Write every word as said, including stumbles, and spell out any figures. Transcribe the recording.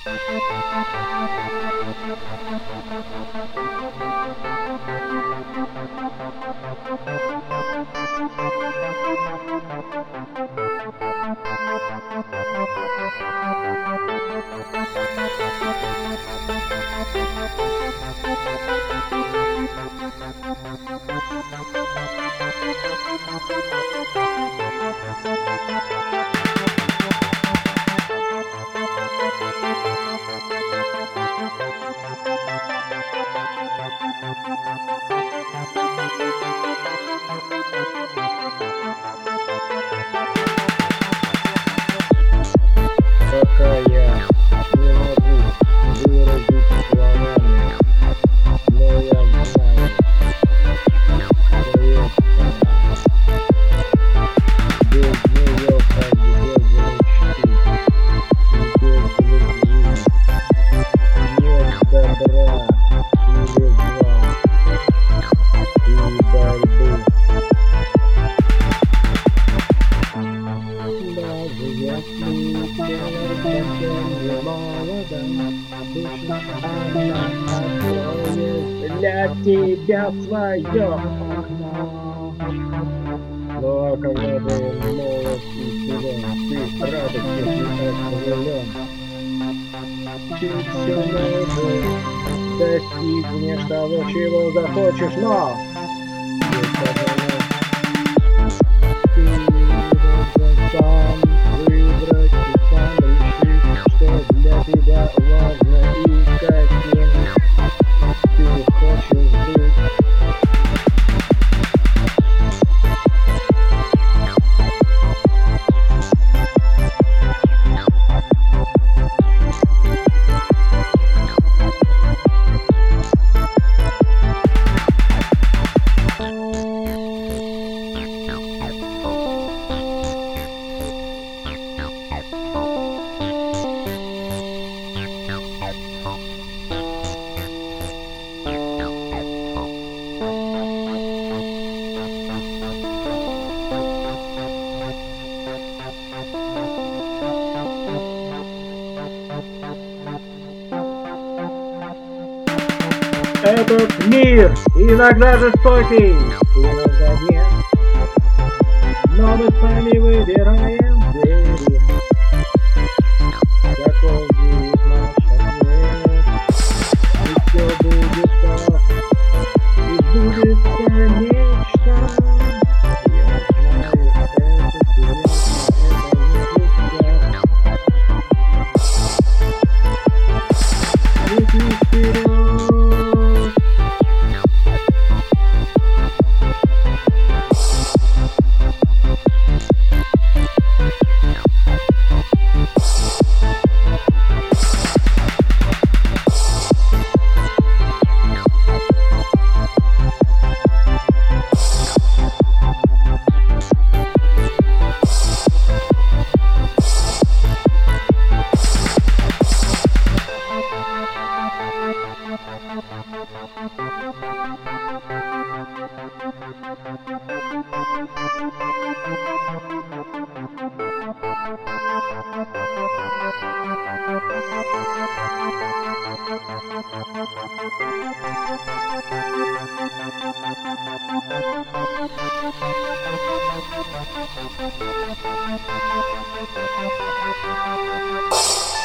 Пока я не могу выразить словами, но я знаю, что есть она. Без нее как без мечты, без любви нет добра или зла и борьбы. Даже если тело совсем не молодо, душа она откроет для тебя свое окно. Но когда ты молод и силен, ты радостью и окрылен, ты все можешь, достигнешь того, чего захочешь, но ты должен сам выбрать и сам решить, что для тебя важно и каким ты хочешь быть. Этот мир иногда жестокий, иногда нет, но мы сами выбираем двери. Какой будет наш ответ? И все будет так, и сбудется мечта. Я знаю, это серьезно, это не пустяк. Лети вперед. Thank you.